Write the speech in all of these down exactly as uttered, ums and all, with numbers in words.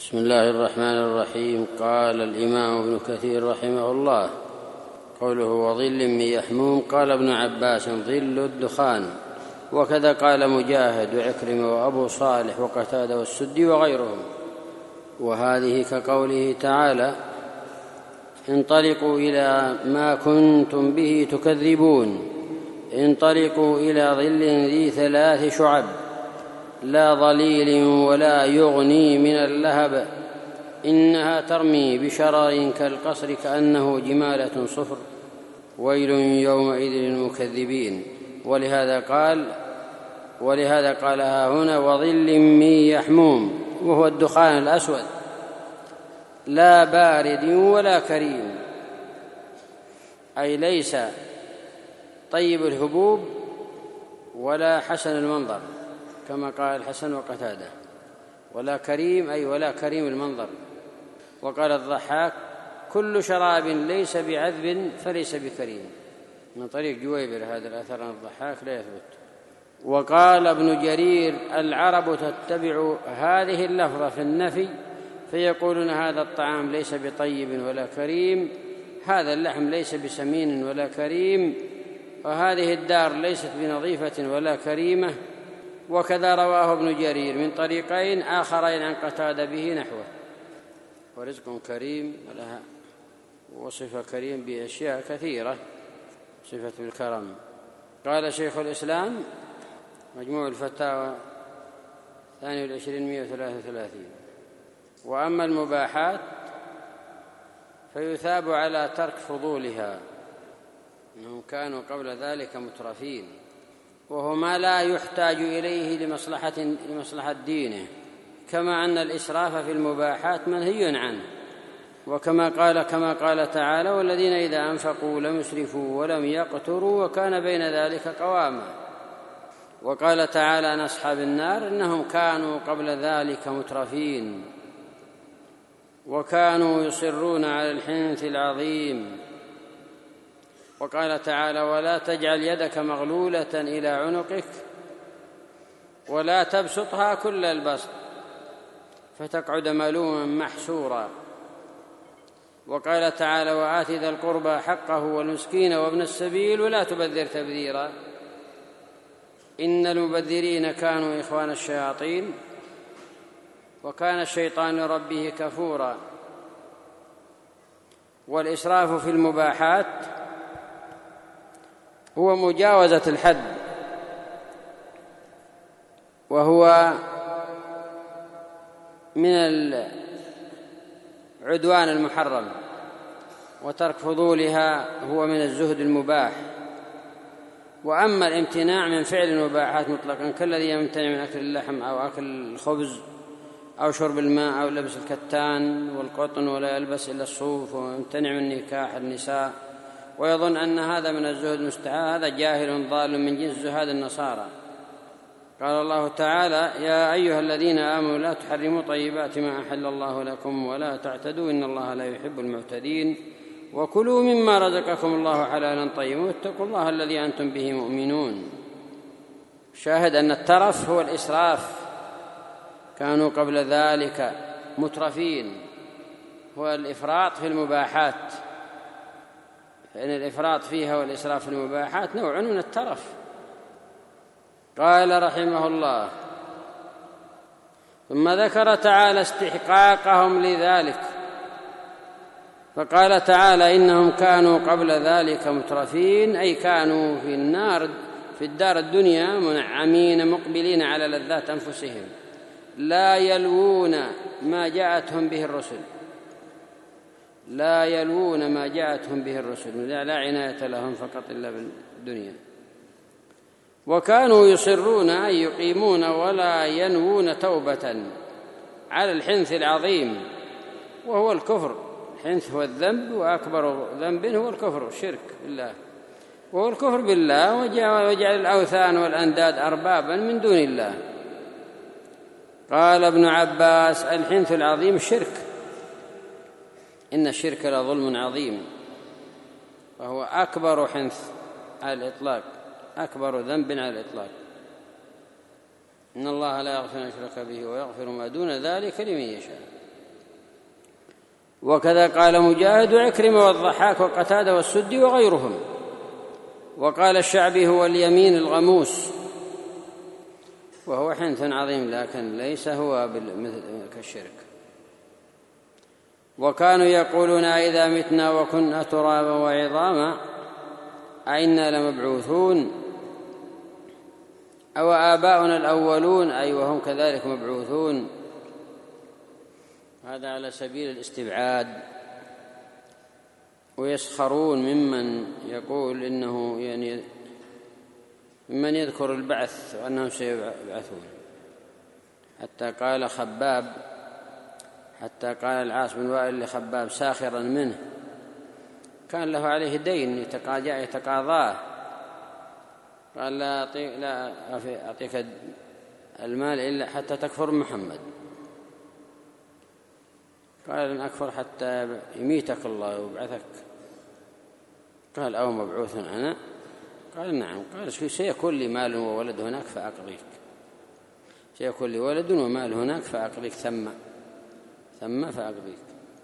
بسم الله الرحمن الرحيم. قال الإمام ابن كثير رحمه الله: قوله وظل من يحموم، قال ابن عباس: ظل الدخان. وكذا قال مجاهد وعكرمة وأبو صالح وقتادة والسدي وغيرهم. وهذه كقوله تعالى: انطلقوا إلى ما كنتم به تكذبون، انطلقوا إلى ظل ذي ثلاث شعب لا ظليل ولا يغني من اللهب، إنها ترمي بشرر كالقصر كأنه جمالة صفر، ويل يومئذ للمكذبين. ولهذا قال ولهذا قالها هنا: وظل من يحموم، وهو الدخان الأسود لا بارد ولا كريم، أي ليس طيب الهبوب ولا حسن المنظر كما قال الحسن وقتادة، ولا كريم أي ولا كريم المنظر. وقال الضحاك: كل شراب ليس بعذب فليس بكريم، من طريق جويبر هذا الأثر عن الضحاك لا يثبت. وقال ابن جرير: العرب تتبع هذه اللفظة في النفي فيقولون هذا الطعام ليس بطيب ولا كريم، هذا اللحم ليس بسمين ولا كريم، وهذه الدار ليست بنظيفة ولا كريمة. وكذا رواه ابن جرير من طريقين آخرين عن قتادة به نحوه. ورزق كريم ولها وصف كريم بأشياء كثيرة صفة بالكرم. قال شيخ الإسلام مجموع الفتاوى ثاني والعشرين مئة وثلاثة وثلاثين: وأما المباحات فيثاب على ترك فضولها، إنهم كانوا قبل ذلك مترفين، وهو ما لا يحتاج إليه لمصلحة, لمصلحة دينه، كما أن الإسراف في المباحات منهي عنه، وكما قال كما قال تعالى: والذين إذا أنفقوا لم يسرفوا ولم يقتروا وكان بين ذلك قواما. وقال تعالى عن أصحاب النار: إنهم كانوا قبل ذلك مترفين وكانوا يصرون على الحنث العظيم. وقال تعالى: ولا تجعل يدك مغلولة إلى عنقك ولا تبسطها كل البسط فتقعد ملوما محسورا. وقال تعالى: وآت ذا القربى حقه والمسكين وابن السبيل ولا تبذر تبذيرا إن المبذرين كانوا إخوان الشياطين وكان الشيطان لربه كفورا. والإسراف في المباحات هو مجاوزة الحد، وهو من العدوان المحرم، وترك فضولها هو من الزهد المباح. وأما الامتناع من فعل المباحات مطلقا كالذي يمتنع من أكل اللحم أو أكل الخبز أو شرب الماء أو لبس الكتان والقطن ولا يلبس إلا الصوف، ويمتنع من نكاح النساء ويظن أن هذا من الزهد المستحاء، هذا جاهل ضال من جنس زهاد النصارى. قال الله تعالى: يا أيها الذين آمنوا لا تحرموا طيبات ما أحل الله لكم ولا تعتدوا إن الله لا يحب المعتدين وكلوا مما رزقكم الله حلالا طيبا واتقوا الله الذي أنتم به مؤمنون. شاهد أن الترف هو الإسراف، كانوا قبل ذلك مترفين، هو الإفراط في المباحات، فإن الإفراط فيها والإسراف في المباحات نوع من الترف. قال رحمه الله: ثم ذكر تعالى استحقاقهم لذلك، فقال تعالى: إنهم كانوا قبل ذلك مترفين، أي كانوا في النار في الدار الدنيا منعمين مقبلين على لذات أنفسهم لا يلوون ما جاءتهم به الرسل لا يلوون ما جاءتهم به الرسل لا عناية لهم فقط إلا بالدنيا. وكانوا يصرون أن يقيمون ولا ينوون توبة على الحنث العظيم وهو الكفر. الحنث هو الذنب، وأكبر ذنب هو الكفر الشرك بالله، وهو الكفر بالله وجعل الأوثان والأنداد أربابا من دون الله. قال ابن عباس: الحنث العظيم الشرك، إن الشرك لظلم عظيم، وهو أكبر حنث على الإطلاق، أكبر ذنب على الإطلاق. إن الله لا يغفر أن يشرك به ويغفر ما دون ذلك لمن يشاء. وكذا قال مجاهد وعكرمة والضحاك وقتادة والسدي وغيرهم. وقال الشعبي هو اليمين الغموس، وهو حنث عظيم لكن ليس هو كالشرك. وكانوا يقولون إذا متنا وكنا ترابا وعظاما أئنا لمبعوثون أو آباؤنا الأولون أي وهم كذلك مبعوثون. هذا على سبيل الاستبعاد. ويسخرون ممن يقول إنه يعني ممن يذكر البعث وأنهم سيبعثون. حتى قال خباب حتى قال العاص بن وائل لخباب ساخرا منه، كان له عليه دين يتقاضاه، قال لا أعطيك, لا أعطيك المال إلا حتى تكفر محمد. قال لن أكفر حتى يميتك الله ويبعثك. قال أو مبعوث أنا؟ قال نعم. قال سيكون لي مال وولد هناك فأقضيك، سيكون لي ولد ومال هناك فأقضيك ثم ثم فأقضيك.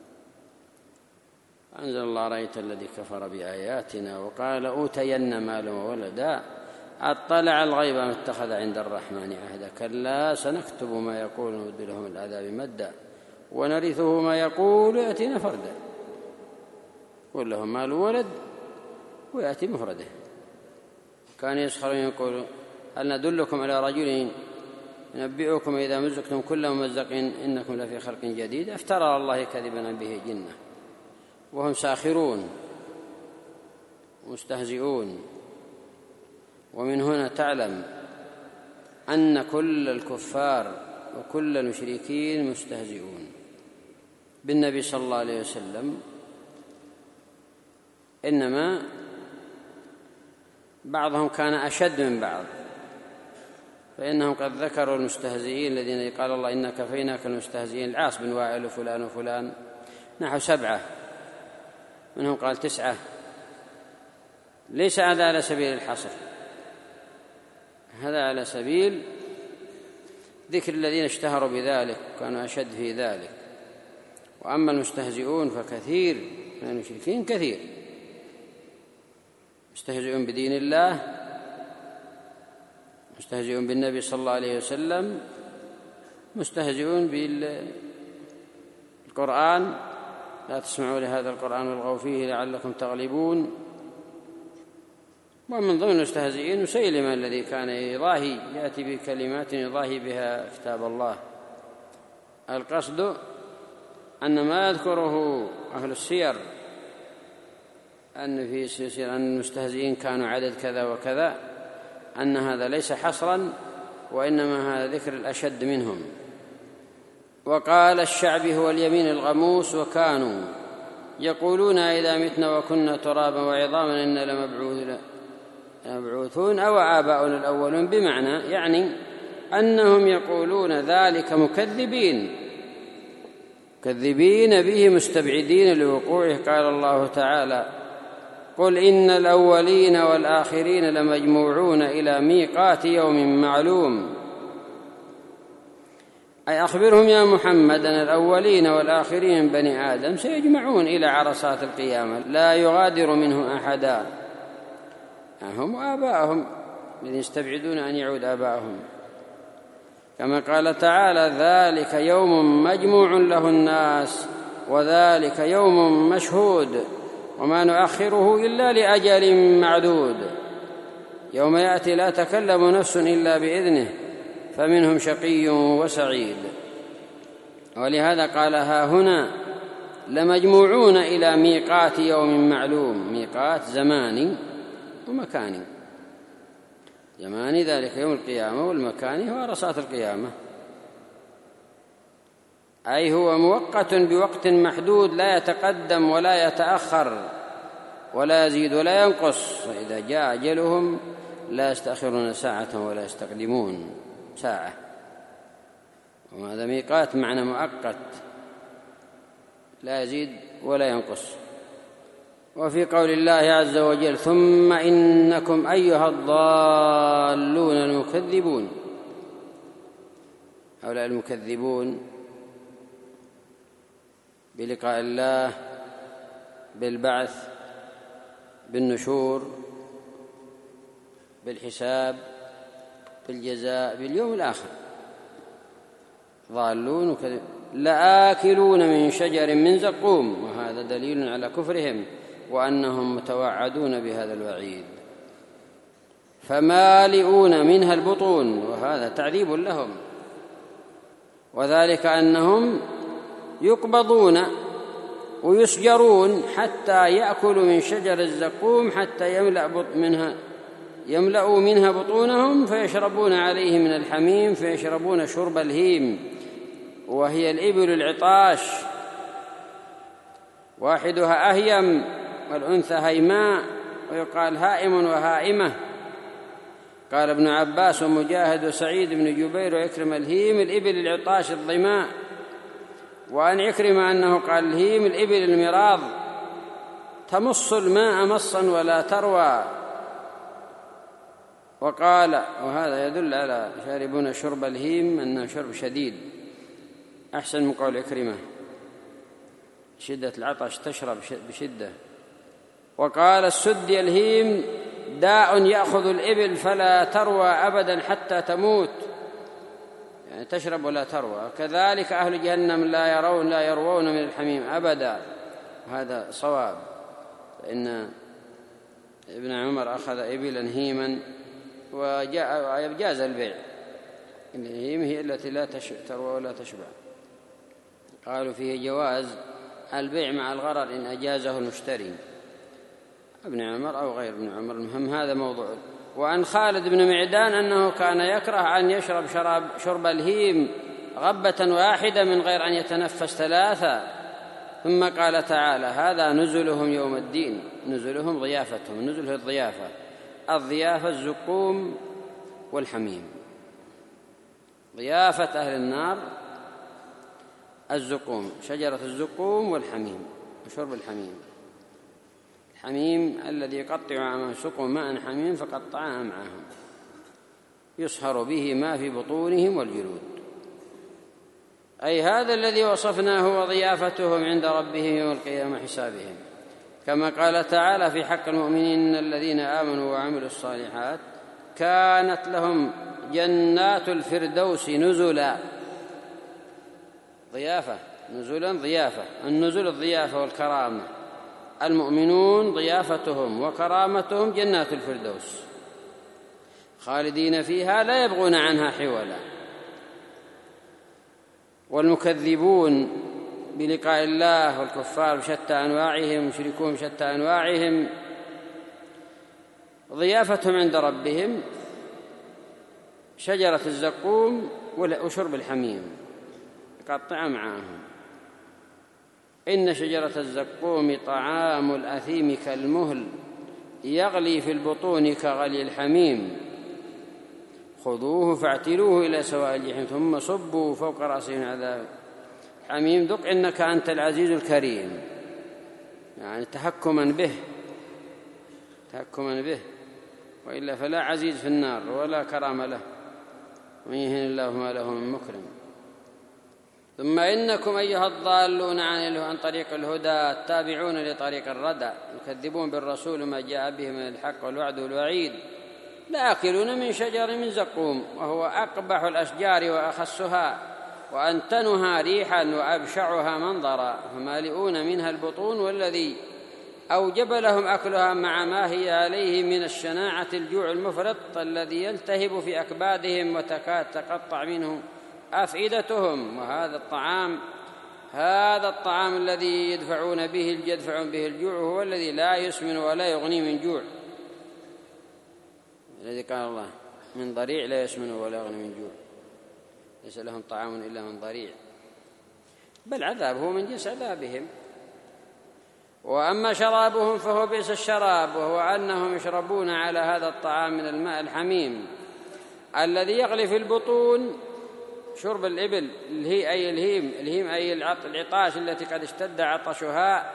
أنزل الله رأيت الذي كفر بآياتنا وقال أوتين مالا وولدا أطلع الغيب ما اتخذ عند الرحمن عهدا كلا سنكتب ما يقول ونمد له من العذاب مدا ونرثه ما يقول ويأتينا فردا. قل لهم مال وولد ويأتي مفرده. كان يسخرون يقول هل ندلكم على رجل ينبئكم إذا مزقتم كل ممزق إنكم لفي خلق جديد افترى على الله كذبا به جنة. وهم ساخرون مستهزئون. ومن هنا تعلم أن كل الكفار وكل المشركين مستهزئون بالنبي صلى الله عليه وسلم، إنما بعضهم كان أشد من بعض، فإنهم قد ذكروا المستهزئين الذين قال الله إنا كفيناك المستهزئين العاص بن وائل وفلان وفلان نحو سبعة، منهم قال تسعة. ليس هذا على سبيل الحصر، هذا على سبيل ذكر الذين اشتهروا بذلك كانوا أشد في ذلك. وأما المستهزئون فكثير من المشركين، كثير مستهزئون بدين الله، مستهزئون بالنبي صلى الله عليه وسلم، مستهزئون بالقرآن لا تسمعوا لهذا القرآن والغوا فيه لعلكم تغلبون. ومن ضمن المستهزئين مسيلمة الذي كان يضاهي يأتي بكلمات يضاهي بها كتاب الله. القصد أن ما يذكره أهل السير أن في سير أن المستهزئين كانوا عدد كذا وكذا، أن هذا ليس حصرا وإنما هذا ذكر الأشد منهم. وقال الشعبي هو اليمين الغموس وكانوا يقولون إذا متنا وكنا ترابا وعظاما إنا لمبعوثون أو آباؤنا الأولون، بمعنى يعني أنهم يقولون ذلك مكذبين مكذبين به مستبعدين لوقوعه. قال الله تعالى قل إن الأولين والآخرين لمجموعون إلى ميقات يوم معلوم، أي أخبرهم يا محمد أن الأولين والآخرين من بني آدم سيجمعون إلى عرصات القيامة لا يغادر منهم أحدا، هم وآباءهم الذين يستبعدون أن يعود آباءهم. كما قال تعالى ذلك يوم مجموع له الناس وذلك يوم مشهود وما نؤخره إلا لأجل معدود يوم يأتي لا تكلم نفس إلا بإذنه فمنهم شقي وسعيد. ولهذا قال ها هنا لمجموعون إلى ميقات يوم معلوم، ميقات زماني ومكاني. زماني ذلك يوم القيامة، والمكاني هو عرصات القيامة، أي هو مؤقت بوقت محدود لا يتقدم ولا يتأخر ولا يزيد ولا ينقص، فإذا جاء أجلهم لا يستأخرون ساعة ولا يستقدمون ساعة. وهذا ميقات معنى مؤقت لا يزيد ولا ينقص. وفي قول الله عز وجل ثم إنكم أيها الضالون المكذبون، هؤلاء المكذبون بلقاء الله، بالبعث، بالنشور، بالحساب، بالجزاء، باليوم الآخر، ضالون وكذب. لآكلون من شجر من زقوم، وهذا دليل على كفرهم وأنهم متوعدون بهذا الوعيد. فمالئون منها البطون، وهذا تعذيب لهم، وذلك أنهم يقبضون ويسجرون حتى يأكلوا من شجر الزقوم حتى يملأ منها يملأوا منها بطونهم، فيشربون عليه من الحميم، فيشربون شرب الهيم، وهي الإبل العطاش، واحدها أهيم والأنثى هيماء، ويقال هائم وهائمة. قال ابن عباس ومجاهد وسعيد بن جبير وإكرم الهيم الإبل العطاش الظماء، وأن عكرم أنه قال الهيم الإبل المراض تمص الماء مصا ولا تروى. وقال وهذا يدل على شاربون شرب الهيم أنه شرب شديد أحسن من قول عكرمة، شدة العطش تشرب بشدة. وقال السدي الهيم داء يأخذ الإبل فلا تروى أبدا حتى تموت، يعني تشرب ولا تروى. كذلك أهل جهنم لا يرون لا يروون من الحميم أبدا، هذا صواب، فإن ابن عمر أخذ إبلا هيما وجاز البيع. الهيم هي التي لا تروى ولا تشبع. قالوا فيه جواز البيع مع الغرر إن أجازه المشتري، ابن عمر أو غير ابن عمر، المهم هذا موضوع. وعن خالد بن معدان أنه كان يكره أن يشرب شراب شرب الهيم غبة واحدة من غير أن يتنفس ثلاثة. ثم قال تعالى هذا نزلهم يوم الدين، نزلهم ضيافتهم، نزله الضيافة، الضيافة الزقوم والحميم. ضيافة أهل النار الزقوم، شجرة الزقوم والحميم وشرب الحميم. الحميم الذي يقطع أمعاءهم، سقوا ماء حميم فقطع أمعاءهم، يصهر به ما في بطونهم والجلود. أي هذا الذي وصفناه وضيافتهم عند ربهم يوم القيامة حسابهم، كما قال تعالى في حق المؤمنين الذين آمنوا وعملوا الصالحات كانت لهم جنات الفردوس نزلا. ضيافة نزلا ضيافة، النزل الضيافة والكرامة. المؤمنون ضيافتهم وكرامتهم جنات الفردوس خالدين فيها لا يبغون عنها حولا. والمكذبون بلقاء الله والكفار بشتى أنواعهم، مشركون بشتى أنواعهم، ضيافتهم عند ربهم شجرة الزقوم وشرب الحميم يقطع معهم. إن شجرة الزقوم طعام الأثيم كالمهل يغلي في البطون كغلي الحميم خذوه فاعتلوه إلى سواء الجحيم ثم صبوا فوق رأسه عذاب حميم ذق إنك أنت العزيز الكريم، يعني تحكما به تحكما به، وإلا فلا عزيز في النار ولا كرام له، ومن يهن الله ما له من مكرم. ثم إنكم أيها الضالون عن طريق الهدى التابعون لطريق الردى يكذبون بالرسول ما جاء به من الحق والوعد والوعيد لآكلون من شجر من زقوم وهو أقبح الأشجار وأخسها وأنتنها ريحا وأبشعها منظرا فمالئون منها البطون والذي أوجب لهم أكلها مع ما هي عليه من الشناعة الجوع المفرط الذي يلتهب في أكبادهم وتكاد تقطع منه أفئدتهم. وهذا الطعام هذا الطعام الذي يدفعون به يدفعون به الجوع هو الذي لا يسمن ولا يغني من جوع، الذي قال الله من ضريع لا يسمن ولا يغني من جوع، ليس لهم طعام إلا من ضريع، بل عذاب هو من جنس عذابهم. وأما شرابهم فهو بئس الشراب، وهو أنهم يشربون على هذا الطعام من الماء الحميم الذي يغلي في البطون شرب الإبل الهي أي الهيم الهيم أي العطاش التي قد اشتد عطشها،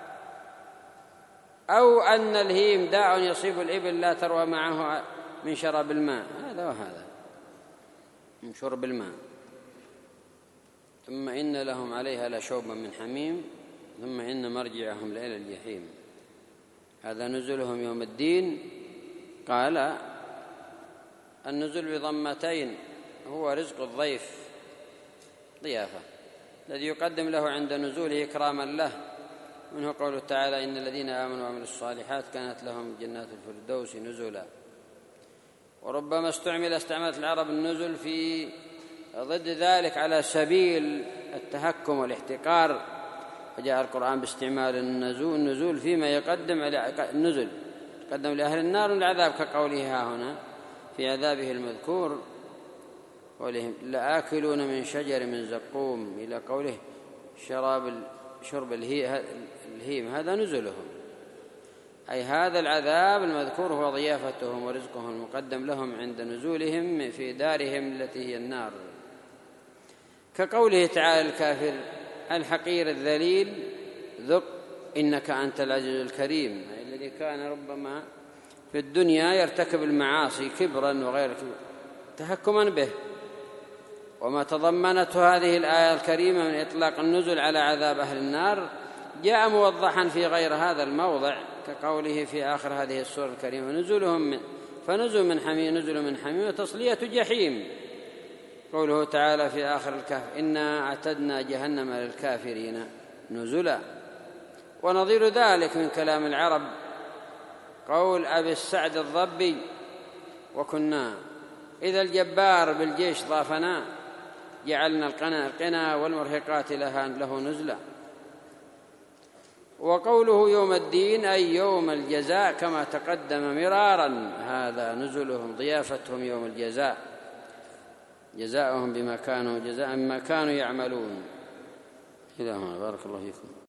أو أن الهيم داء يصيب الإبل لا تروى معه من شراب الماء، هذا وهذا من شرب الماء. ثم إن لهم عليها لشوبا من حميم ثم إن مرجعهم لإلى الجحيم. هذا نزلهم يوم الدين. قال النزل بضمتين هو رزق الضيف، ضيافة، الذي يقدم له عند نزوله إكراما له، منه قوله تعالى إن الذين آمنوا وعملوا الصالحات كانت لهم جنات الفردوس نزلا. وربما استعمل استعملت العرب النزل في ضد ذلك على سبيل التهكم والاحتقار، وجاء القرآن باستعمال النزول النزول فيما يقدم النزل يقدم لأهل النار العذاب، كقوله ها هنا في عذابه المذكور قولهم لآكلون من شجر من زقوم إلى قوله شراب شرب الهيم، هذا نزلهم، أي هذا العذاب المذكور هو ضيافتهم ورزقهم المقدم لهم عند نزولهم في دارهم التي هي النار. كقوله تعالى الكافر الحقير الذليل ذق إنك أنت العزيز الكريم، الذي كان ربما في الدنيا يرتكب المعاصي كبرا وغير تهكما به. وما تضمنته هذه الآية الكريمة من إطلاق النزل على عذاب أهل النار جاء موضحا في غير هذا الموضع، كقوله في آخر هذه السورة الكريمة نزلهم من فنزل من حميم نزل من حميم وتصلية جحيم. قوله تعالى في آخر الكهف إنا أعتدنا جهنم للكافرين نزلا. ونظير ذلك من كلام العرب قول أبي السعد الضبي وكنا إذا الجبار بالجيش ضافنا جعلنا القنا القنا والمرهقات لها له نزلا. وقوله يوم الدين أي يوم الجزاء كما تقدم مرارا، هذا نزلهم ضيافتهم يوم الجزاء، جزاؤهم بما كانوا جزاء ما كانوا يعملون. إلى هنا بارك الله فيكم.